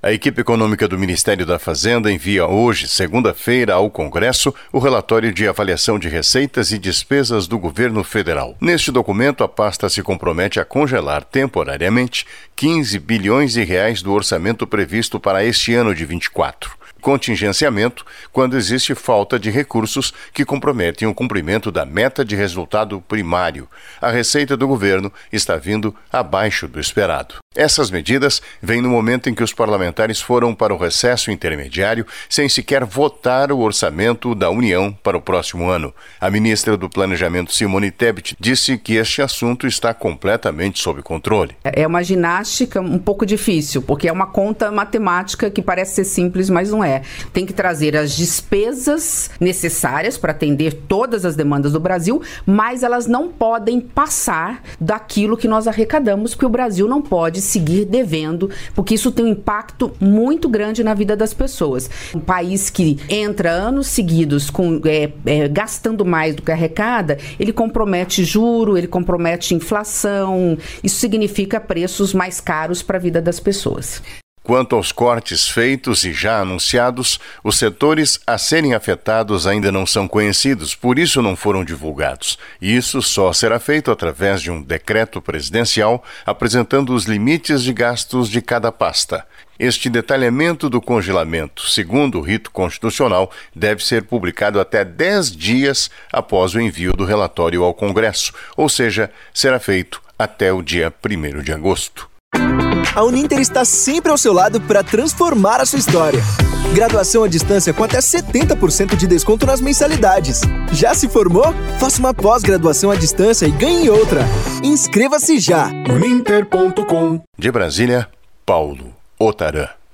A equipe econômica do Ministério da Fazenda envia hoje, segunda-feira, ao Congresso o relatório de avaliação de receitas e despesas do governo federal. Neste documento, a pasta se compromete a congelar temporariamente 15 bilhões de reais do orçamento previsto para este ano de 24. Contingenciamento quando existe falta de recursos que comprometem o cumprimento da meta de resultado primário. A receita do governo está vindo abaixo do esperado. Essas medidas vêm no momento em que os parlamentares foram para o recesso intermediário sem sequer votar o orçamento da União para o próximo ano. A ministra do Planejamento, Simone Tebet, disse que este assunto está completamente sob controle. É uma ginástica um pouco difícil, porque é uma conta matemática que parece ser simples, mas não é. Tem que trazer as despesas necessárias para atender todas as demandas do Brasil, mas elas não podem passar daquilo que nós arrecadamos, porque o Brasil não pode seguir devendo, porque isso tem um impacto muito grande na vida das pessoas. Um país que entra anos seguidos gastando mais do que arrecada, ele compromete juro, ele compromete inflação, isso significa preços mais caros para a vida das pessoas. Quanto aos cortes feitos e já anunciados, os setores a serem afetados ainda não são conhecidos, por isso não foram divulgados. Isso só será feito através de um decreto presidencial apresentando os limites de gastos de cada pasta. Este detalhamento do congelamento, segundo o rito constitucional, deve ser publicado até 10 dias após o envio do relatório ao Congresso, ou seja, será feito até o dia 1º de agosto. A Uninter está sempre ao seu lado para transformar a sua história. Graduação à distância com até 70% de desconto nas mensalidades. Já se formou? Faça uma pós-graduação à distância e ganhe outra. Inscreva-se já! Uninter.com. De Brasília, Paulo Otarã.